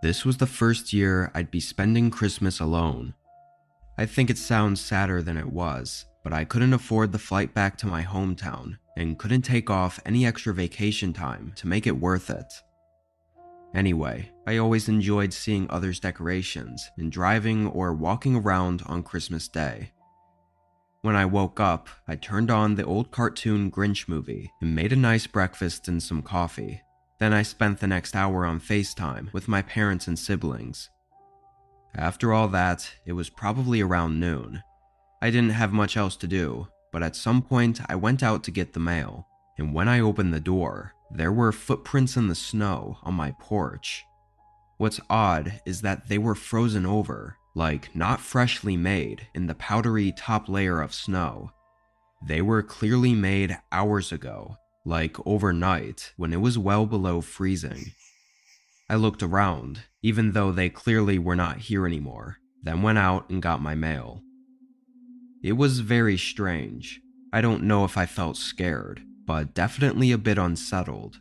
This was the first year I'd be spending Christmas alone. I think it sounds sadder than it was, but I couldn't afford the flight back to my hometown and couldn't take off any extra vacation time to make it worth it. Anyway, I always enjoyed seeing others' decorations and driving or walking around on Christmas Day. When I woke up, I turned on the old cartoon Grinch movie and made a nice breakfast and some coffee. Then I spent the next hour on FaceTime with my parents and siblings. After all that, it was probably around noon. I didn't have much else to do, but at some point I went out to get the mail, and when I opened the door, there were footprints in the snow on my porch. What's odd is that they were frozen over, like not freshly made in the powdery top layer of snow. They were clearly made hours ago, like overnight when it was well below freezing. I looked around, even though they clearly were not here anymore, then went out and got my mail. It was very strange. I don't know if I felt scared, but definitely a bit unsettled.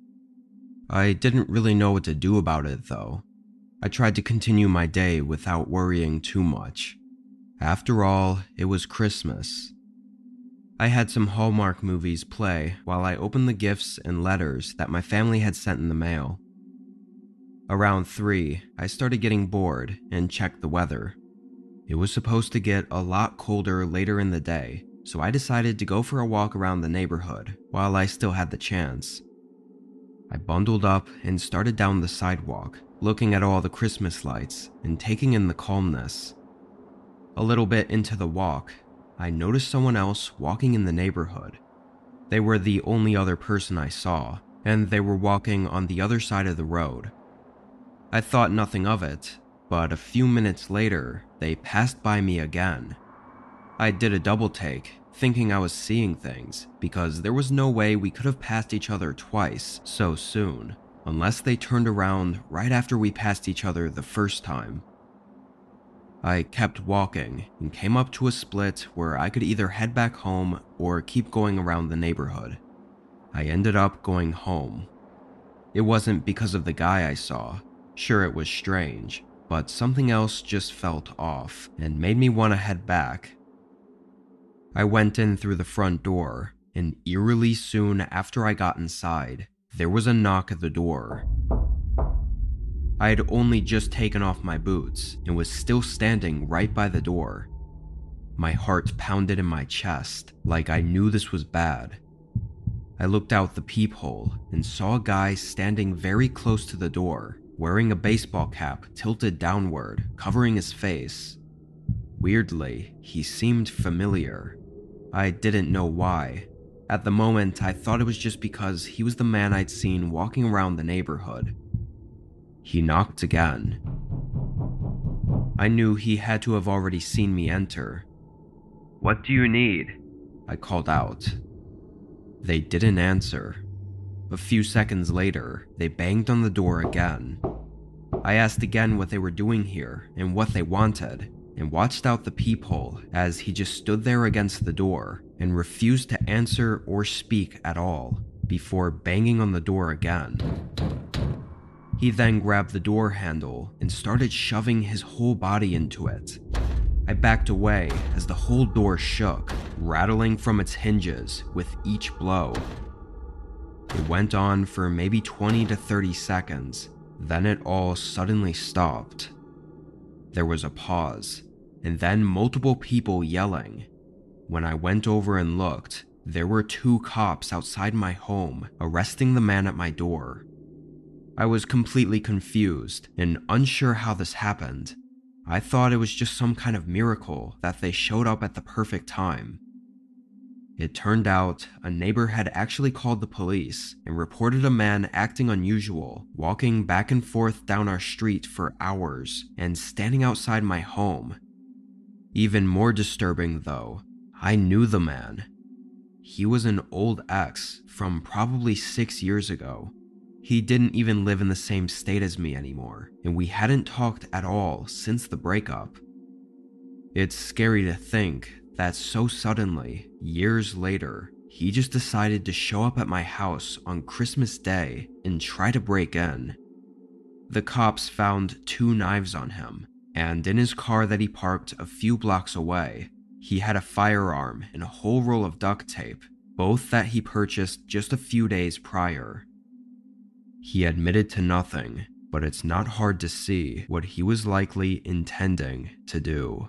I didn't really know what to do about it though. I tried to continue my day without worrying too much. After all, it was Christmas. I had some Hallmark movies play while I opened the gifts and letters that my family had sent in the mail. Around 3, I started getting bored and checked the weather. It was supposed to get a lot colder later in the day, so I decided to go for a walk around the neighborhood while I still had the chance. I bundled up and started down the sidewalk, looking at all the Christmas lights and taking in the calmness. A little bit into the walk, I noticed someone else walking in the neighborhood. They were the only other person I saw, and they were walking on the other side of the road. I thought nothing of it, but a few minutes later, they passed by me again. I did a double take, thinking I was seeing things, because there was no way we could have passed each other twice so soon, unless they turned around right after we passed each other the first time. I kept walking and came up to a split where I could either head back home or keep going around the neighborhood. I ended up going home. It wasn't because of the guy I saw. Sure, it was strange, but something else just felt off and made me want to head back. I went in through the front door, and eerily soon after I got inside, there was a knock at the door. I had only just taken off my boots and was still standing right by the door. My heart pounded in my chest like I knew this was bad. I looked out the peephole and saw a guy standing very close to the door, wearing a baseball cap tilted downward, covering his face. Weirdly, he seemed familiar. I didn't know why. At the moment, I thought it was just because he was the man I'd seen walking around the neighborhood. He knocked again. I knew he had to have already seen me enter. "What do you need?" I called out. They didn't answer. A few seconds later, they banged on the door again. I asked again what they were doing here and what they wanted, and watched out the peephole as he just stood there against the door and refused to answer or speak at all before banging on the door again. He then grabbed the door handle and started shoving his whole body into it. I backed away as the whole door shook, rattling from its hinges with each blow. It went on for maybe 20 to 30 seconds, then it all suddenly stopped. There was a pause, and then multiple people yelling. When I went over and looked, there were 2 cops outside my home arresting the man at my door. I was completely confused and unsure how this happened. I thought it was just some kind of miracle that they showed up at the perfect time. It turned out a neighbor had actually called the police and reported a man acting unusual, walking back and forth down our street for hours and standing outside my home. Even more disturbing though, I knew the man. He was an old ex from probably 6 years ago. He didn't even live in the same state as me anymore, and we hadn't talked at all since the breakup. It's scary to think that so suddenly, years later, he just decided to show up at my house on Christmas Day and try to break in. The cops found 2 knives on him, and in his car that he parked a few blocks away, he had a firearm and a whole roll of duct tape, both that he purchased just a few days prior. He admitted to nothing, but it's not hard to see what he was likely intending to do.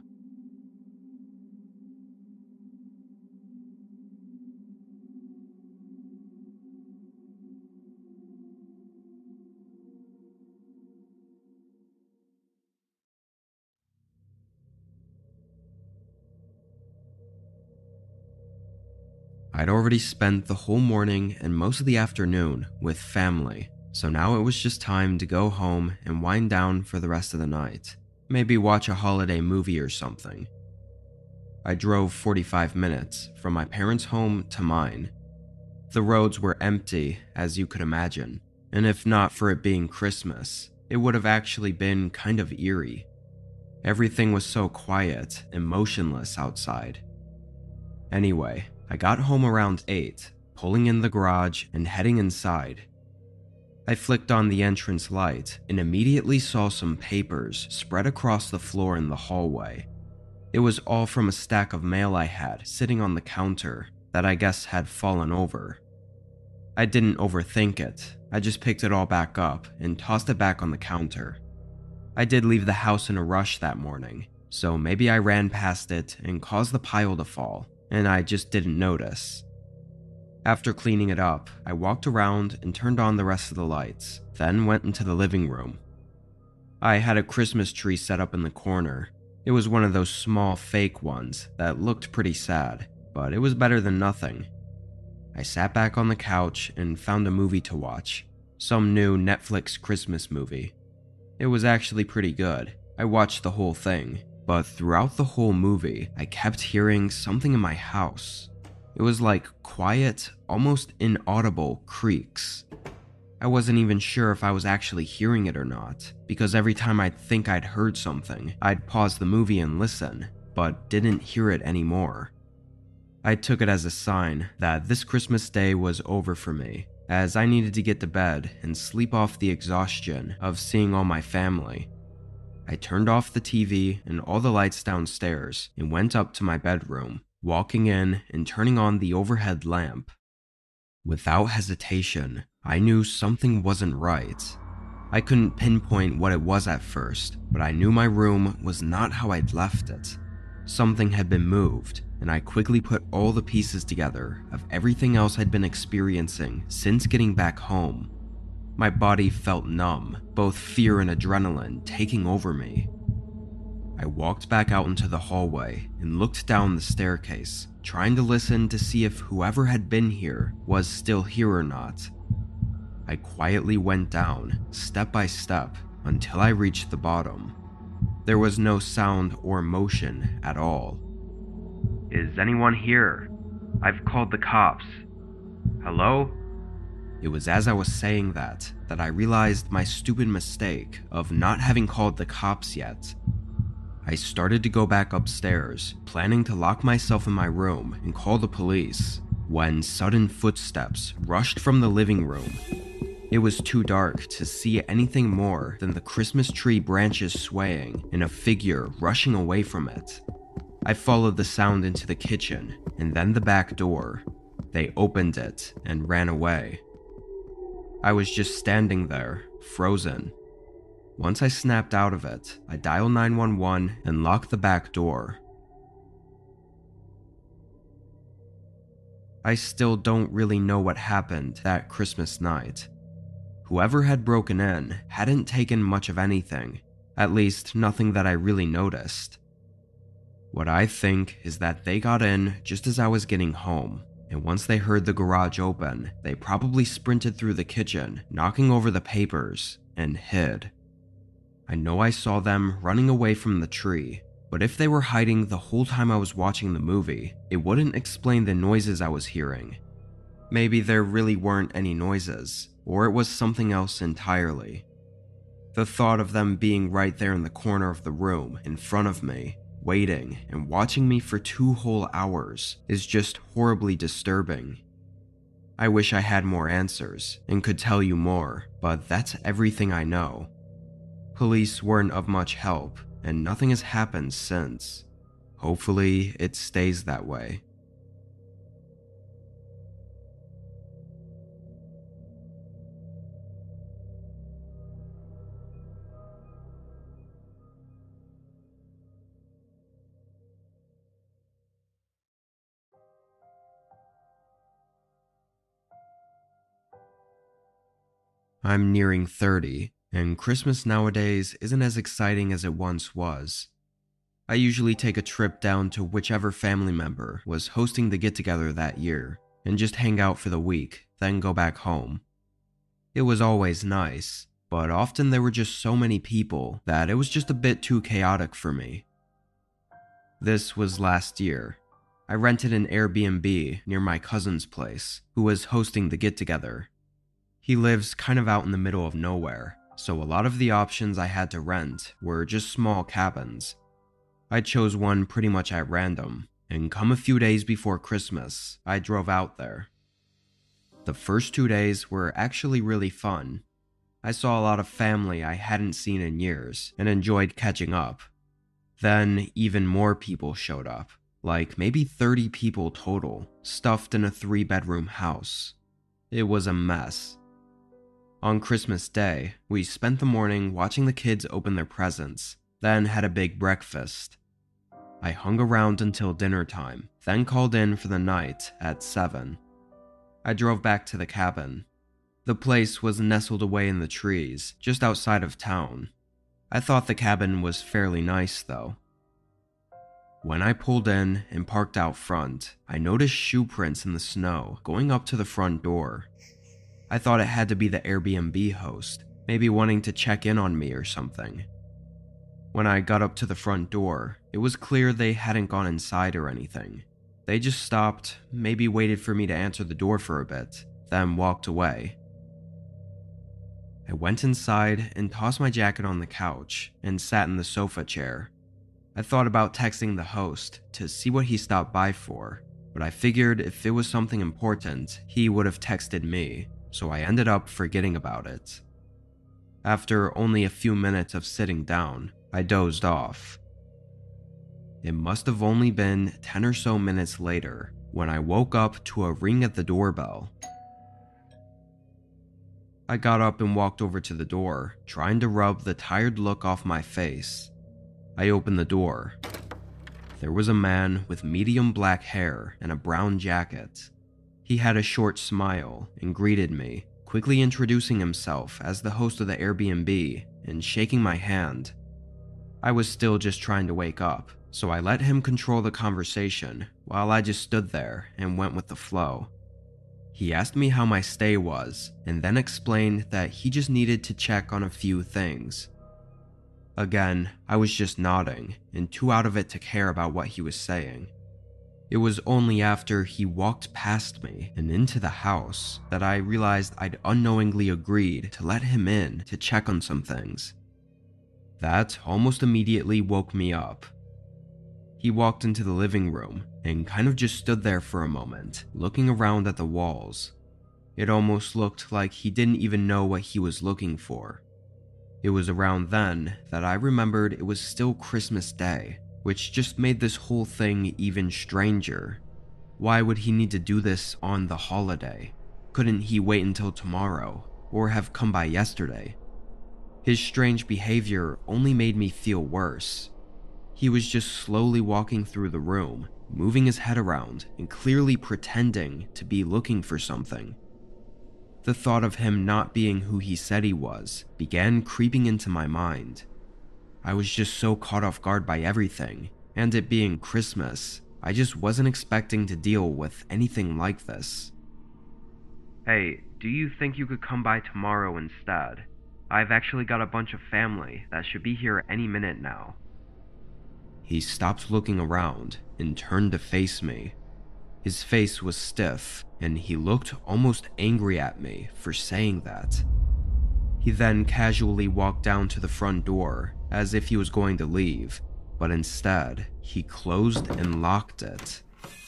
I'd already spent the whole morning and most of the afternoon with family, so now it was just time to go home and wind down for the rest of the night. Maybe watch a holiday movie or something. I drove 45 minutes from my parents' home to mine. The roads were empty, as you could imagine, and if not for it being Christmas, it would have actually been kind of eerie. Everything was so quiet and motionless outside. Anyway, I got home around 8, pulling in the garage and heading inside. I flicked on the entrance light and immediately saw some papers spread across the floor in the hallway. It was all from a stack of mail I had sitting on the counter that I guess had fallen over. I didn't overthink it, I just picked it all back up and tossed it back on the counter. I did leave the house in a rush that morning, so maybe I ran past it and caused the pile to fall, and I just didn't notice. After cleaning it up, I walked around and turned on the rest of the lights, then went into the living room. I had a Christmas tree set up in the corner. It was one of those small fake ones that looked pretty sad, but it was better than nothing. I sat back on the couch and found a movie to watch, some new Netflix Christmas movie. It was actually pretty good. I watched the whole thing, but throughout the whole movie, I kept hearing something in my house. It was like quiet, almost inaudible creaks. I wasn't even sure if I was actually hearing it or not, because every time I'd think I'd heard something, I'd pause the movie and listen, but didn't hear it anymore. I took it as a sign that this Christmas day was over for me, as I needed to get to bed and sleep off the exhaustion of seeing all my family. I turned off the TV and all the lights downstairs and went up to my bedroom, walking in and turning on the overhead lamp. Without hesitation, I knew something wasn't right. I couldn't pinpoint what it was at first, but I knew my room was not how I'd left it. Something had been moved, and I quickly put all the pieces together of everything else I'd been experiencing since getting back home. My body felt numb, both fear and adrenaline taking over me. I walked back out into the hallway and looked down the staircase, trying to listen to see if whoever had been here was still here or not. I quietly went down, step by step, until I reached the bottom. There was no sound or motion at all. "Is anyone here? I've called the cops. Hello?" It was as I was saying that I realized my stupid mistake of not having called the cops yet. I started to go back upstairs, planning to lock myself in my room and call the police, when sudden footsteps rushed from the living room. It was too dark to see anything more than the Christmas tree branches swaying and a figure rushing away from it. I followed the sound into the kitchen and then the back door. They opened it and ran away. I was just standing there, frozen. Once I snapped out of it, I dialed 911 and locked the back door. I still don't really know what happened that Christmas night. Whoever had broken in hadn't taken much of anything, at least nothing that I really noticed. What I think is that they got in just as I was getting home, and once they heard the garage open, they probably sprinted through the kitchen, knocking over the papers, and hid. I know I saw them running away from the tree, but if they were hiding the whole time I was watching the movie, it wouldn't explain the noises I was hearing. Maybe there really weren't any noises, or it was something else entirely. The thought of them being right there in the corner of the room, in front of me, waiting and watching me for 2 whole hours is just horribly disturbing. I wish I had more answers and could tell you more, but that's everything I know. Police weren't of much help, and nothing has happened since. Hopefully, it stays that way. I'm nearing 30, and Christmas nowadays isn't as exciting as it once was. I usually take a trip down to whichever family member was hosting the get-together that year, and just hang out for the week, then go back home. It was always nice, but often there were just so many people that it was just a bit too chaotic for me. This was last year. I rented an Airbnb near my cousin's place, who was hosting the get-together. He lives kind of out in the middle of nowhere, so a lot of the options I had to rent were just small cabins. I chose one pretty much at random, and come a few days before Christmas, I drove out there. The first 2 days were actually really fun. I saw a lot of family I hadn't seen in years and enjoyed catching up. Then even more people showed up, like maybe 30 people total, stuffed in a 3-bedroom house. It was a mess. On Christmas Day, we spent the morning watching the kids open their presents, then had a big breakfast. I hung around until dinner time, then called in for the night at 7. I drove back to the cabin. The place was nestled away in the trees, just outside of town. I thought the cabin was fairly nice though. When I pulled in and parked out front, I noticed shoe prints in the snow going up to the front door. I thought it had to be the Airbnb host, maybe wanting to check in on me or something. When I got up to the front door, it was clear they hadn't gone inside or anything. They just stopped, maybe waited for me to answer the door for a bit, then walked away. I went inside and tossed my jacket on the couch and sat in the sofa chair. I thought about texting the host to see what he stopped by for, but I figured if it was something important, he would have texted me, so I ended up forgetting about it. After only a few minutes of sitting down, I dozed off. It must have only been 10 or so minutes later when I woke up to a ring at the doorbell. I got up and walked over to the door, trying to rub the tired look off my face. I opened the door. There was a man with medium black hair and a brown jacket. He had a short smile and greeted me, quickly introducing himself as the host of the Airbnb and shaking my hand. I was still just trying to wake up, so I let him control the conversation while I just stood there and went with the flow. He asked me how my stay was and then explained that he just needed to check on a few things. Again, I was just nodding and too out of it to care about what he was saying. It was only after he walked past me and into the house that I realized I'd unknowingly agreed to let him in to check on some things. That almost immediately woke me up. He walked into the living room and kind of just stood there for a moment, looking around at the walls. It almost looked like he didn't even know what he was looking for. It was around then that I remembered it was still Christmas Day, which just made this whole thing even stranger. Why would he need to do this on the holiday? Couldn't he wait until tomorrow, or have come by yesterday? His strange behavior only made me feel worse. He was just slowly walking through the room, moving his head around and clearly pretending to be looking for something. The thought of him not being who he said he was began creeping into my mind. I was just so caught off guard by everything, and it being Christmas, I just wasn't expecting to deal with anything like this. "Hey, do you think you could come by tomorrow instead? I've actually got a bunch of family that should be here any minute now." He stopped looking around and turned to face me. His face was stiff, and he looked almost angry at me for saying that. He then casually walked down to the front door as if he was going to leave, but instead, he closed and locked it.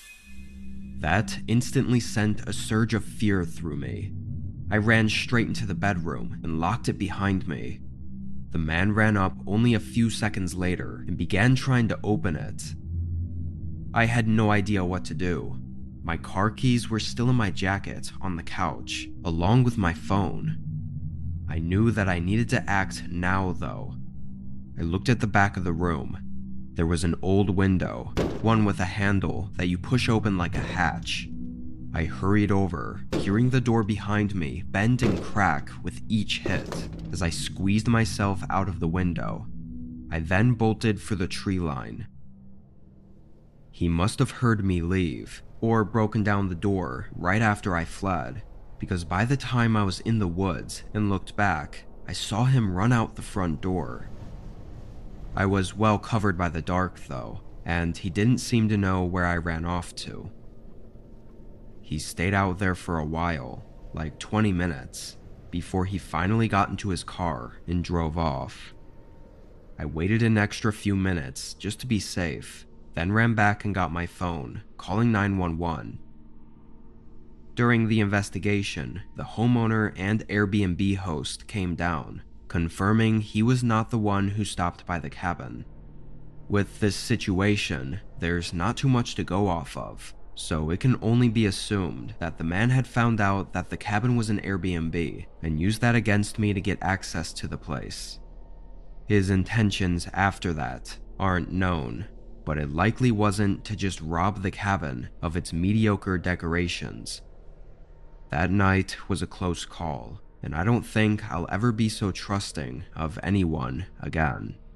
That instantly sent a surge of fear through me. I ran straight into the bedroom and locked it behind me. The man ran up only a few seconds later and began trying to open it. I had no idea what to do. My car keys were still in my jacket on the couch, along with my phone. I knew that I needed to act now, though. I looked at the back of the room. There was an old window, one with a handle that you push open like a hatch. I hurried over, hearing the door behind me bend and crack with each hit as I squeezed myself out of the window. I then bolted for the tree line. He must have heard me leave, or broken down the door right after I fled, because by the time I was in the woods and looked back, I saw him run out the front door. I was well covered by the dark though, and he didn't seem to know where I ran off to. He stayed out there for a while, like 20 minutes, before he finally got into his car and drove off. I waited an extra few minutes just to be safe, then ran back and got my phone, calling 911. During the investigation, the homeowner and Airbnb host came down, confirming he was not the one who stopped by the cabin. With this situation, there's not too much to go off of, so it can only be assumed that the man had found out that the cabin was an Airbnb and used that against me to get access to the place. His intentions after that aren't known, but it likely wasn't to just rob the cabin of its mediocre decorations. That night was a close call, and I don't think I'll ever be so trusting of anyone again.